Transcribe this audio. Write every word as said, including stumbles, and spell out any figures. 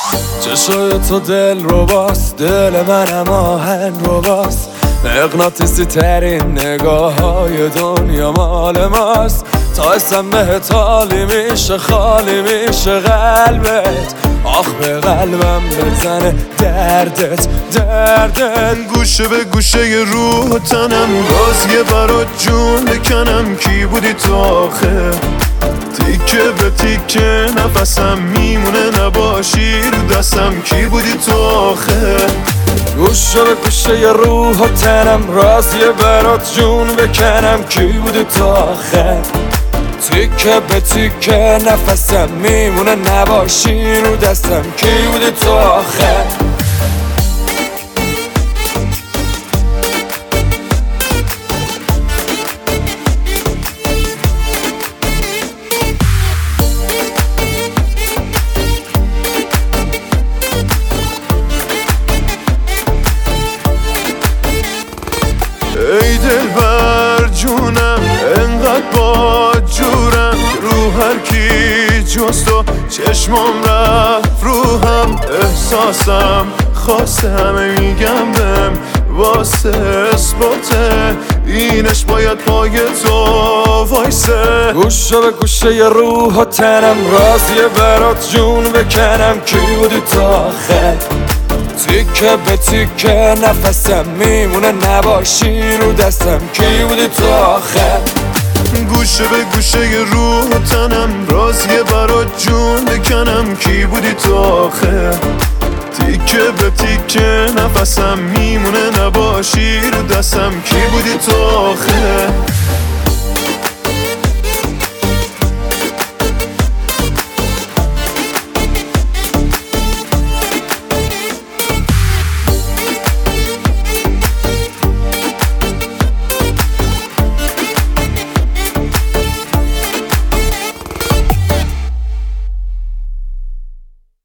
چشای تو دل رو باس، دل منم آهن رو باس، مغناطیسی ترین نگاه های دنیا مال ماست. تا اسم بهت حالی میشه، خالی میشه قلبت، آخ به قلبم بزنه دردت دردت. گوشه به گوشه روح و تنم، باز یه برات جون بکنم. کی بودی تو آخه؟ تیکه به تیکه نفسم میمونه نباشی رو دستم. کی بودی تو آخه؟ گوشه به گوشه ی روح و تنم، راز یه برات جون بکنم. کی بودی تو آخه؟ تیکه به تیکه نفسم میمونه نباشی رو دستم. کی بودی تو آخه؟ ای دلبر جونم انقدر با جورم، رو هر کی جز تو چشمام رفت روحم. احساسم خواسته همه میگم بهم واسه اثباته، اینش باید پای تو وایسه. گوشه به گوشه ی روح و تنم، راز یه برات جون بکنم. کی بودی تو آخه؟ تیکه به تیکه نفسم میمونه نباشی رو دستم. کی بودی تو آخه؟ گوشه به گوشه ی روح و تنم، راز یه برات جون بکنم. کی بودی تو آخه؟ تیکه به تیکه نفسم میمونه نباشی رو دستم. کی بودی تو آخه؟